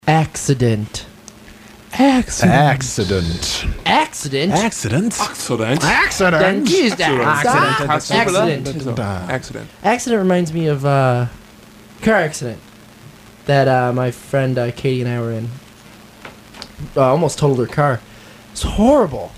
Accident. Accident. Accident? Accident. Accident. Then geez, Accident. Accident. Accident reminds me of car accident that my friend Katie and I were in. Almost totaled her car. It's horrible.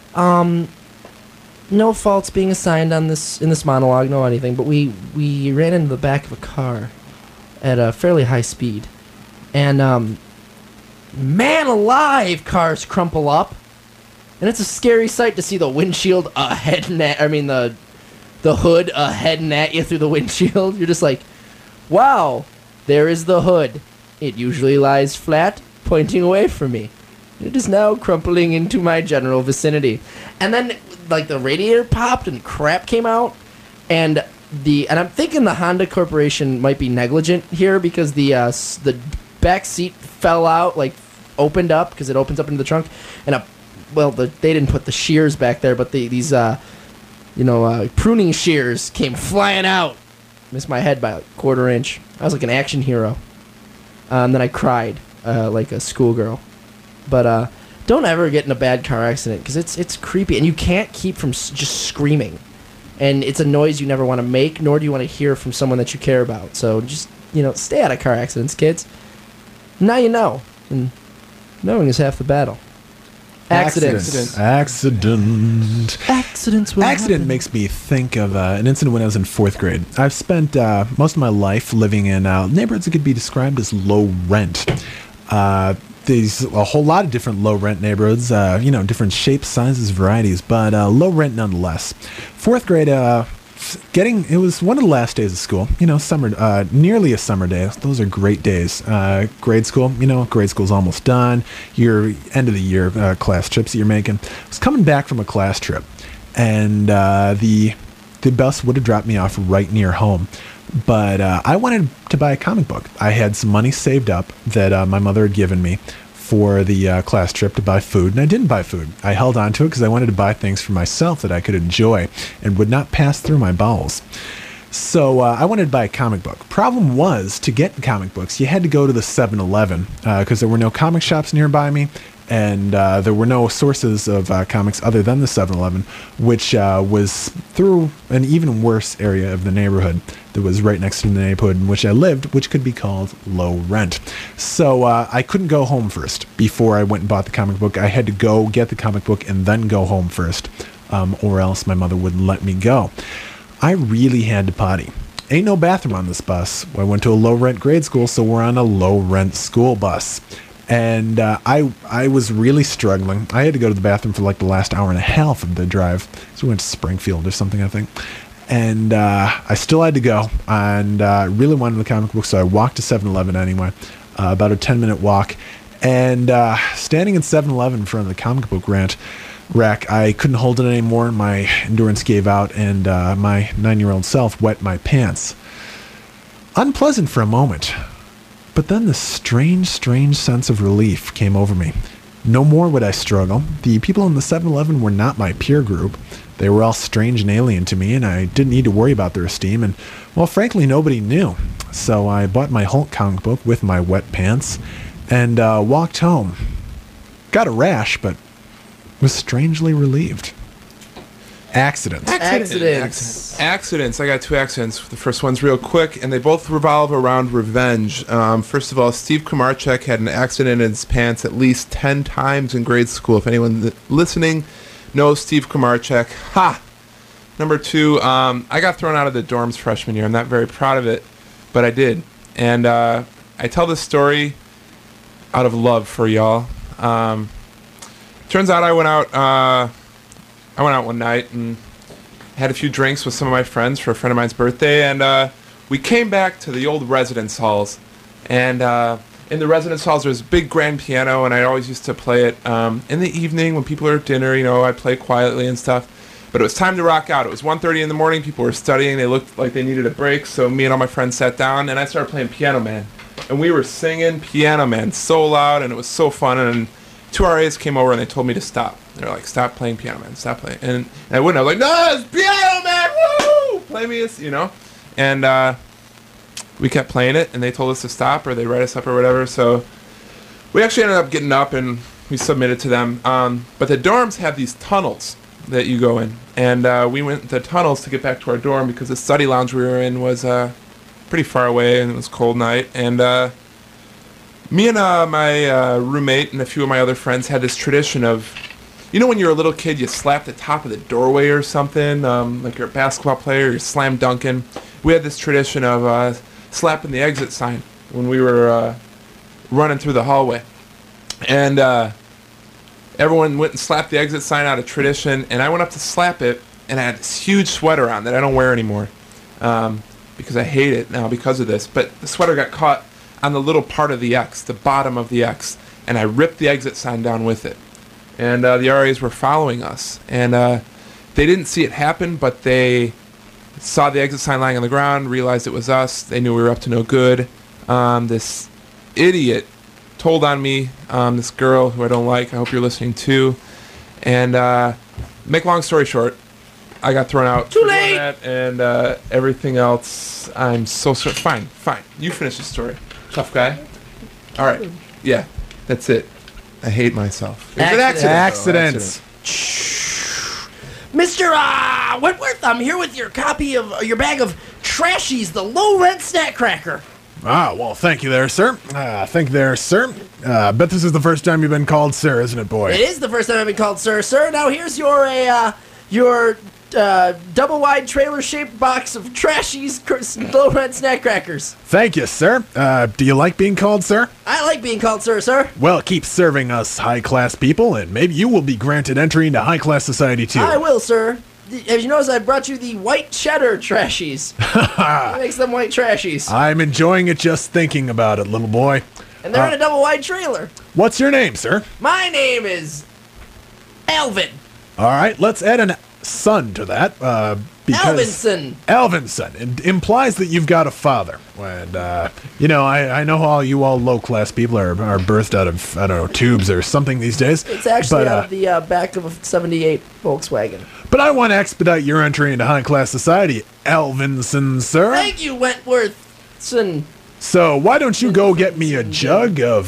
No faults being assigned in this monologue, no anything, but we ran into the back of a car at a fairly high speed. And man alive, cars crumple up. And it's a scary sight to see the windshield the hood heading at you through the windshield. You're just like, wow, there is the hood. It usually lies flat, pointing away from me. It is now crumpling into my general vicinity. And then, like, the radiator popped and crap came out. And I'm thinking the Honda Corporation might be negligent here because the back seat fell out, like, opened up because it opens up into the trunk. And they didn't put the shears back there, but these pruning shears came flying out. Missed my head by a quarter inch. I was like an action hero. And then I cried like a schoolgirl. But don't ever get in a bad car accident because it's creepy and you can't keep from just screaming. And it's a noise you never want to make, nor do you want to hear from someone that you care about. So just, stay out of car accidents, kids. Now you know. And knowing is half the battle. Accidents. Accident makes me think of an incident when I was in 4th grade. I've spent most of my life living in neighborhoods that could be described as low rent. There's a whole lot of different low rent neighborhoods, different shapes, sizes, varieties, but low rent nonetheless. 4th grade, it was one of the last days of school, summer, nearly a summer day. Those are great days. Grade school, grade school's almost done. Your end of the year class trips that you're making. I was coming back from a class trip, and the bus would have dropped me off right near home. But I wanted to buy a comic book. I had some money saved up that my mother had given me for the class trip to buy food, and I didn't buy food. I held on to it because I wanted to buy things for myself that I could enjoy and would not pass through my bowels. So I wanted to buy a comic book. Problem was, to get comic books, you had to go to the 7-Eleven because there were no comic shops nearby me, and there were no sources of comics other than the 7-Eleven, which was through an even worse area of the neighborhood that was right next to the neighborhood in which I lived, which could be called low rent. So I couldn't go home first before I went and bought the comic book. I had to go get the comic book and then go home first, or else my mother wouldn't let me go. I really had to potty. Ain't no bathroom on this bus. I went to a low rent grade school, so we're on a low rent school bus. And I was really struggling. I had to go to the bathroom for like the last hour and a half of the drive. So we went to Springfield or something, I think. And I still had to go. And I really wanted the comic book, so I walked to 7-Eleven anyway. About a 10-minute walk. And standing in 7-Eleven in front of the comic book rack, I couldn't hold it anymore. My endurance gave out, and my 9-year-old self wet my pants. Unpleasant for a moment. But then this strange sense of relief came over me. No more would I struggle. The people in the 7-Eleven were not my peer group. They were all strange and alien to me, and I didn't need to worry about their esteem, and, well, frankly, nobody knew. So I bought my Hulk comic book with my wet pants, and walked home. Got a rash, but was strangely relieved. Accidents. Accidents. I got 2 accidents. The first one's real quick, and they both revolve around revenge. First of all, Steve Komarchek had an accident in his pants at least 10 times in grade school. If anyone listening knows Steve Komarchek, ha! Number 2, I got thrown out of the dorms freshman year. I'm not very proud of it, but I did. And I tell this story out of love for y'all. Turns out I went out one night and had a few drinks with some of my friends for a friend of mine's birthday, and we came back to the old residence halls. And in the residence halls, there's a big grand piano, and I always used to play it in the evening when people are at dinner. I'd play quietly and stuff. But it was time to rock out. It was 1:30 in the morning. People were studying. They looked like they needed a break, so me and all my friends sat down, and I started playing Piano Man. And we were singing Piano Man so loud, and it was so fun, and 2 RAs came over and they told me to stop. They're like, stop playing Piano Man, stop playing. And I wouldn't. I was like, no, it's Piano Man, woo! Play me this, And we kept playing it, and they told us to stop, or they write us up or whatever. So we actually ended up getting up and we submitted to them. But the dorms have these tunnels that you go in. And we went the tunnels to get back to our dorm because the study lounge we were in was pretty far away and it was a cold night. And me and my roommate and a few of my other friends had this tradition of, you know when you're a little kid, you slap the top of the doorway or something, like you're a basketball player, you're slam dunking. We had this tradition of slapping the exit sign when we were running through the hallway. And everyone went and slapped the exit sign out of tradition, and I went up to slap it, and I had this huge sweater on that I don't wear anymore because I hate it now because of this. But the sweater got caught on the little part of the X, the bottom of the X, and I ripped the exit sign down with it. And the RAs were following us, and they didn't see it happen, but they saw the exit sign lying on the ground, realized it was us. They knew we were up to no good. This idiot told on me, this girl who I don't like. I hope you're listening too. And make long story short, I got thrown out. Too late. And everything else, I'm so sorry. Fine. You finish the story. Tough guy. All right. Yeah, that's it. I hate myself. It was an accident. Accidents. Mr. Wentworth, I'm here with your copy of your bag of Trashies, the low-rent snack cracker. Well, thank you there, sir. Thank you there, sir. Bet this is the first time you've been called sir, isn't it, boy? It is the first time I've been called sir. Sir, now here's your double-wide trailer-shaped box of Trashies low-rent snack crackers. Thank you, sir. Do you like being called sir? I like being called sir. Well, keep serving us high-class people, and maybe you will be granted entry into high-class society, too. I will, sir. As you notice, I brought you the white cheddar Trashies. What makes them white Trashies? I'm enjoying it just thinking about it, little boy. And they're in a double-wide trailer. What's your name, sir? My name is Alvin. All right, let's add an son to that, because Alvinson. It implies that you've got a father. And, I know how you all low-class people are birthed out of, I don't know, tubes or something these days. It's actually out of the back of a 78 Volkswagen. But I want to expedite your entry into high-class society, Alvinson, sir. Thank you, Wentworthson. So why don't you go get me a jug of,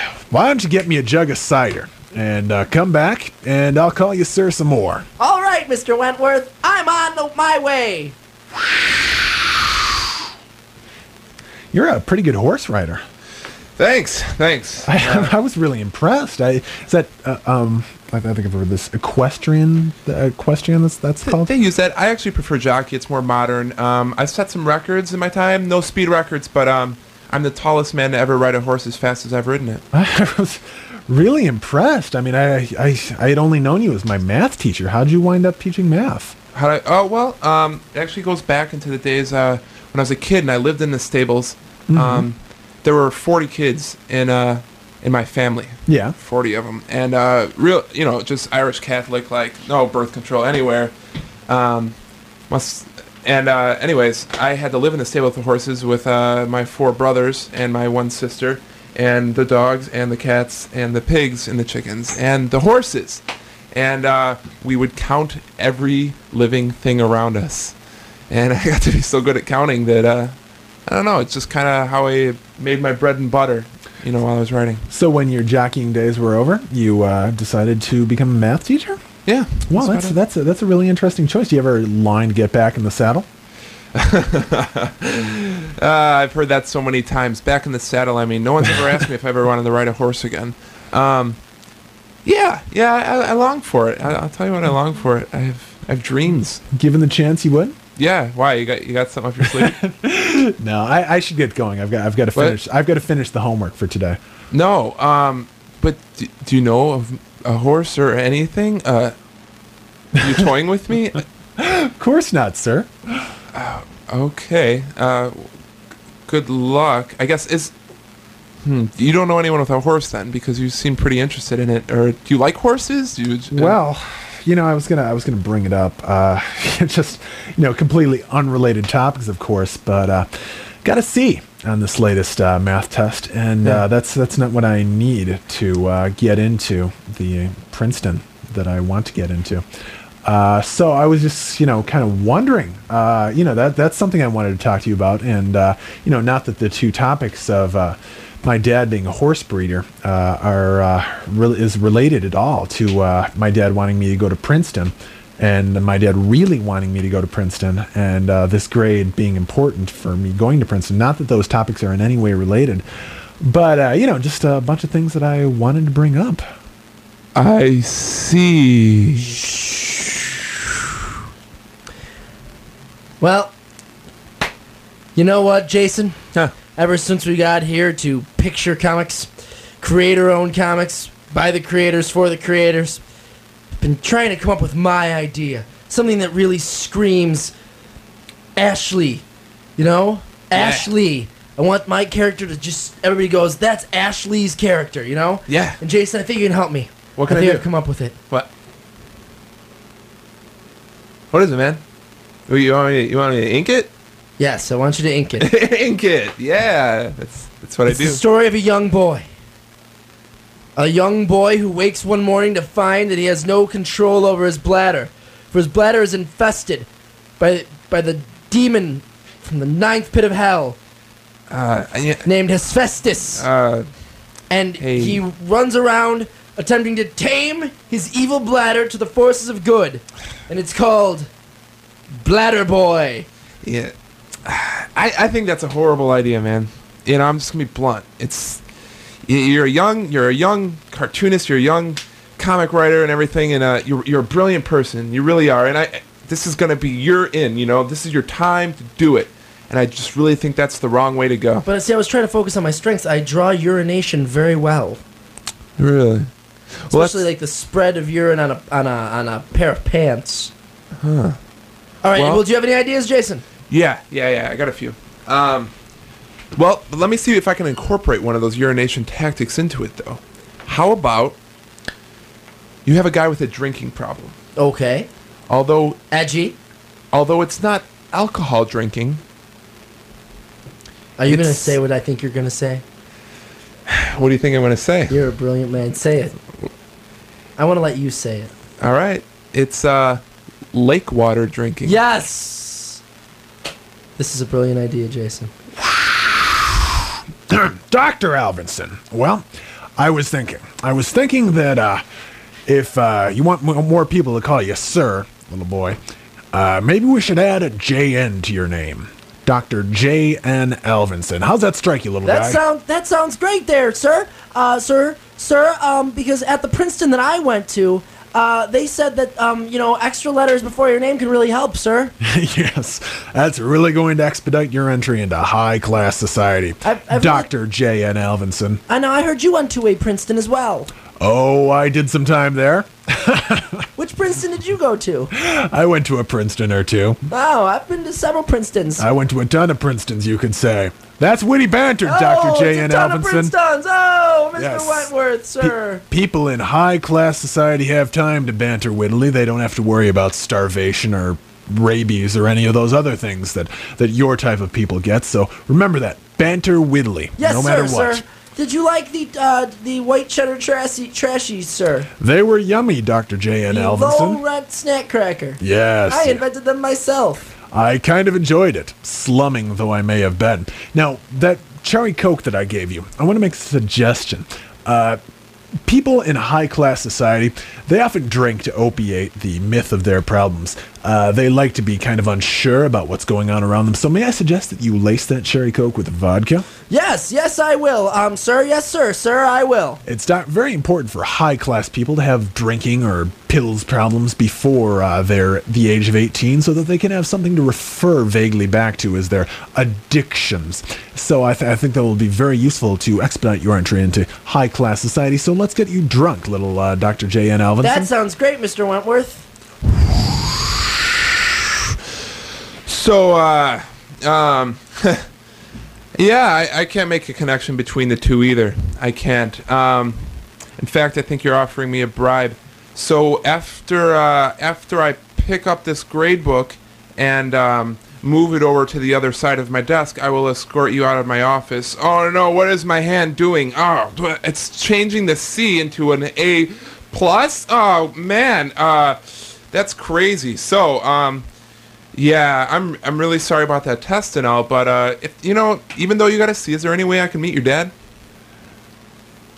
cider? And come back, and I'll call you sir some more. All right, Mr. Wentworth. I'm on my way. You're a pretty good horse rider. Thanks. I was really impressed. I think I've heard this equestrian that's called. They use that. I actually prefer jockey. It's more modern. I've set some records in my time. No speed records, but I'm the tallest man to ever ride a horse as fast as I've ridden it. I was really impressed. I mean, I had only known you as my math teacher. How'd you wind up teaching math? It actually goes back into the days when I was a kid and I lived in the stables. Mm-hmm. There were 40 kids in my family. Yeah. 40 of them. And just Irish Catholic, like no birth control anywhere. Anyways, I had to live in the stable with the horses with my 4 brothers and my 1 sister, and the dogs and the cats and the pigs and the chickens and the horses. And we would count every living thing around us. And I got to be so good at counting that, I don't know, it's just kind of how I made my bread and butter, while I was writing. So when your jockeying days were over, you decided to become a math teacher? Yeah. Well, that's a really interesting choice. Do you ever line to get back in the saddle? I've heard that so many times. Back in the saddle, I mean, no one's ever asked me if I ever wanted to ride a horse again. I long for it. I'll tell you what, I long for it. I have dreams. Given the chance, you would? Yeah. Why? You got something up your sleeve? No, I should get going. I've got to finish. I've got to finish the homework for today. No. But do you know of a horse or anything? You toying with me? Of course not, sir. Okay. Good luck. I guess you don't know anyone with a horse then, because you seem pretty interested in it. Or do you like horses? Well, I was gonna bring it up. Just completely unrelated topics, of course, but got a C on this latest math test, and that's not what I need to get into the Princeton that I want to get into. So I was just, kind of wondering, that's something I wanted to talk to you about. And, not that the two topics of my dad being a horse breeder is related at all to my dad wanting me to go to Princeton, and my dad really wanting me to go to Princeton, and this grade being important for me going to Princeton. Not that those topics are in any way related, but just a bunch of things that I wanted to bring up. I see. Well, you know what, Jason? Huh. Ever since we got here to Picture Comics, creator-owned comics, by the creators, for the creators, I've been trying to come up with my idea. Something that really screams Ashley. You know? Yeah. Ashley. I want my character to just, everybody goes, that's Ashley's character, you know? Yeah. And Jason, I think you can help me. What can I think do? I've come up with it. What? What is it, man? You want me to ink it? Yes, I want you to ink it. Ink it. Yeah. That's what It's I do. the story of a young boy. A young boy who wakes one morning to find that he has no control over his bladder. For his bladder is infested by the demon from the ninth pit of hell named Hephaestus. And hey. he runs around attempting to tame his evil bladder to the forces of good. And it's called Bladder Boy. Yeah. I think that's a horrible idea, man. I'm just gonna be blunt. You're a young cartoonist, you're a young comic writer and everything, and you're a brilliant person. You really are. And this is gonna be your in. This is your time to do it. And I just really think that's the wrong way to go. But see, I was trying to focus on my strengths. I draw urination very well. Really? Especially like the spread of urine on a pair of pants. Huh. All right. Well- Well, do you have any ideas, Jason? Yeah. I got a few. Well, but let me see if I can incorporate one of those urination tactics into it, though. How about you have a guy with a drinking problem? Okay. Although Edgy. it's not alcohol drinking. Are you going to It's- say what I think you're going to say? What do you think I'm going to say? You're a brilliant man. Say it. I want to let you say it. All right. It's lake water drinking. Yes! This is a brilliant idea, Jason. Dr. Alvinson. Well, I was thinking that if you want more people to call you sir, little boy, maybe we should add a JN to your name. Dr. J.N. Alvinson. How's that strike you, little guy? That sounds great there, sir. Sir, because at the Princeton that I went to, they said that, extra letters before your name can really help, sir. Yes, that's really going to expedite your entry into high-class society. I've Dr. J.N. Alvinson. I know, I heard you went to a Princeton as well. Oh, I did some time there. Which Princeton did you go to? I went to a Princeton or two. Oh, I've been to several Princetons. I went to a ton of Princetons, you could say. That's witty banter, Dr. J.N. It's a ton of Alvinson. Princetons. Oh, Mr. Yes. Wentworth, sir. People in high-class society have time to banter wittily. They don't have to worry about starvation or rabies or any of those other things that your type of people get. So remember that. Banter wittily, Yes, no matter sir, what. sir. Did you like the white cheddar trashies, sir? They were yummy, Dr. J.N. The Alvinson. low-rent snack cracker. Yes. I invented them myself. I kind of enjoyed it, slumming though I may have been. Now, that cherry Coke that I gave you, I want to make a suggestion. People in high-class society, they often drink to opiate the myth of their problems. They like to be kind of unsure about what's going on around them. So may I suggest that you lace that cherry Coke with vodka? Yes, I will. Sir, yes, sir, I will. It's very important for high-class people to have drinking or pills problems before they're the age of 18 so that they can have something to refer vaguely back to as their addictions. So I think that will be very useful to expedite your entry into high-class society. So let's get you drunk, little Dr. J.N. Alvinson. That sounds great, Mr. Wentworth. So, yeah, I can't make a connection between the two either. I can't. In fact, I think you're offering me a bribe. So after I pick up this grade book and move it over to the other side of my desk, I will escort you out of my office. Oh no, what is my hand doing? Oh, it's changing the C into an A plus? Oh man, that's crazy. So, yeah, I'm really sorry about that test and all, but if even though you got a C, is there any way I can meet your dad?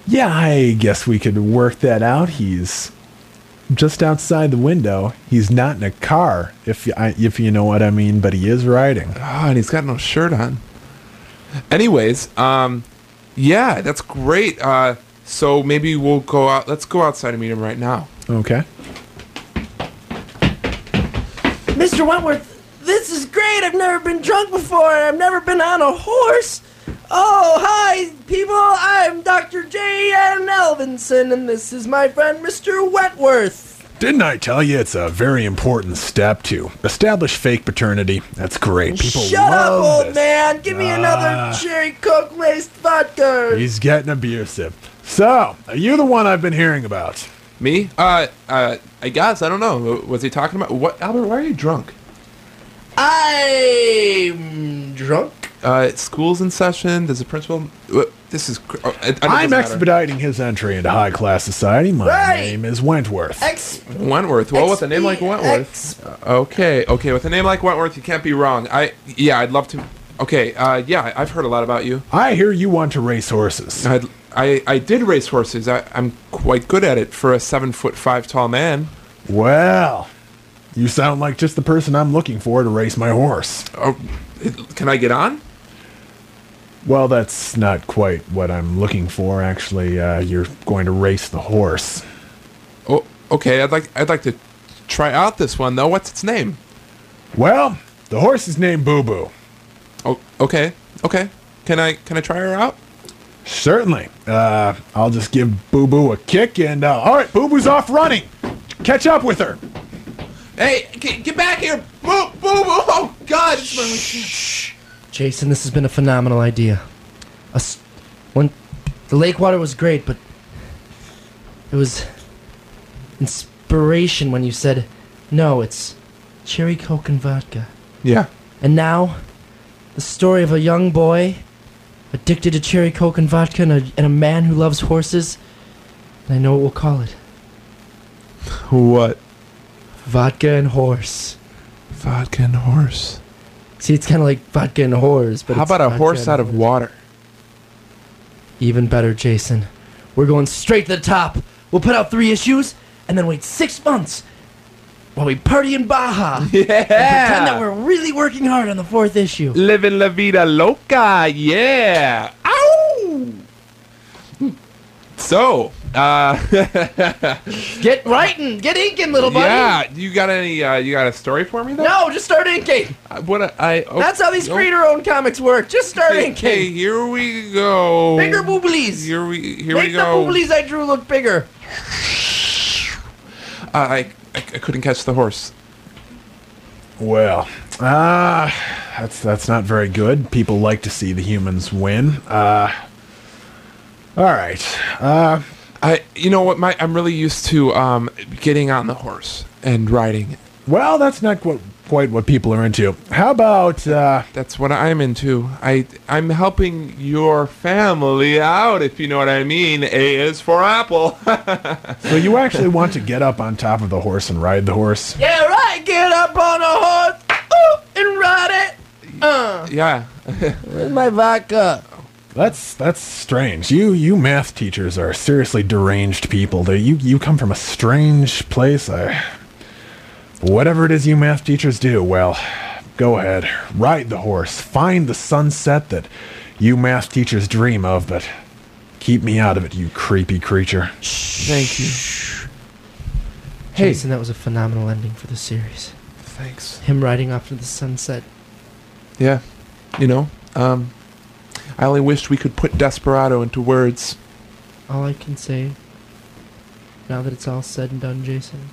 Yeah, I guess we could work that out. He's just outside the window. He's not in a car, if you know what I mean, but he is riding. Oh, and he's got no shirt on. Anyways, yeah, that's great. So maybe we'll go out. Let's go outside and meet him right now. Okay. Mr. Wentworth, this is great. I've never been drunk before. I've never been on a horse. Oh, hi, people. I'm Dr. J.N. Elvinson, and this is my friend, Mr. Wentworth. Didn't I tell you it's a very important step to establish fake paternity? That's great. People Shut up, love old this. man. Give me another cherry coke laced vodka. He's getting abusive. So, are you the one I've been hearing about? Me? I guess. I don't know. Was he talking about what? Albert, why are you drunk? I'm drunk. School's in session. Does the principal? This is. I'm expediting his entry into high class society. My name is Wentworth. Wentworth. Well, with a name like Wentworth. Okay. With a name like Wentworth, you can't be wrong. I'd love to. Okay. Yeah, I've heard a lot about you. I hear you want to race horses. I did race horses. I'm quite good at it for a 7'5" tall man. Well, you sound like just the person I'm looking for to race my horse. Oh, can I get on? Well, that's not quite what I'm looking for. Actually, you're going to race the horse. Oh, okay. I'd like to try out this one though. What's its name? Well, the horse is named Boo Boo. Oh, okay. Can I try her out? Certainly. I'll just give Boo Boo a kick and all right, Boo Boo's off running. Catch up with her. Hey, get back here! Boo Boo! Oh God! Shh. Jason, this has been a phenomenal idea. When the lake water was great, but it was inspiration when you said, no, it's cherry coke and vodka. Yeah. And now, the story of a young boy addicted to cherry coke and vodka and a man who loves horses. And I know what we'll call it. What? Vodka and horse. Vodka and horse. See, it's kind of like vodka and whores, but how it's about a vodka horse and out of horse. water? Even better, Jason. We're going straight to the top. We'll put out 3 issues, and then wait 6 months while we party in Baja. Yeah. And pretend that we're really working hard on the 4th issue. Living la vida loca, yeah. Ow! So, Get writing, get inking, little buddy. yeah. You got a story for me though? No, just start inking. That's How these creator-owned comics work. Just start Okay, inking. here we go. Bigger booblies. Here we Make the go. booblies I drew look bigger. I couldn't catch the horse. Well, that's not very good. People like to see the humans win. All right. You know what? I'm really used to getting on the horse and riding it. Well, that's not quite what people are into. How about That's what I'm into. I'm helping your family out, if you know what I mean. A is for apple. so you actually want to get up on top of the horse and ride the horse? Yeah, right. Get up on a horse and ride it. Yeah. Where's my vodka? That's strange. You math teachers are seriously deranged people. You come from a strange place. Whatever it is you math teachers do, well, go ahead. Ride the horse. Find the sunset that you math teachers dream of, but keep me out of it, you creepy creature. Thank you. Hey. Jason, that was a phenomenal ending for the series. Thanks. Him riding off to the sunset. Yeah. You know, I only wished we could put Desperado into words. All I can say, now that it's all said and done, Jason,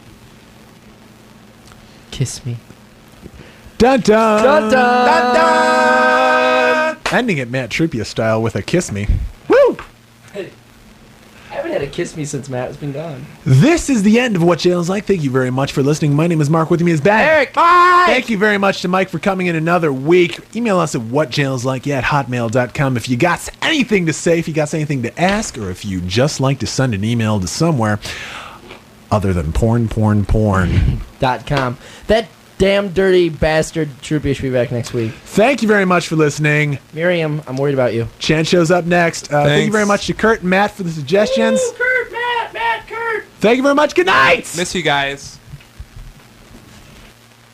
kiss me. Dun dun! Dun dun! Dun dun! Ending it Matt Trupia style with a kiss me. Woo! I haven't had a kiss me since Matt has been gone. This is the end of What Jail's Like. Thank you very much for listening. My name is Mark. With me is Ben. Eric! Bye! Thank you very much to Mike for coming in another week. Email us at whatjailslike@hotmail.com if you got anything to say, if you got anything to ask, or if you just like to send an email to somewhere other than porn. .com. That damn dirty bastard Troopy should be back next week. Thank you very much for listening. Miriam, I'm worried about you. Chan shows up next. Thank you very much to Kurt and Matt for the suggestions. Woo, Kurt, Matt, Kurt. Thank you very much. Good night. Miss you guys.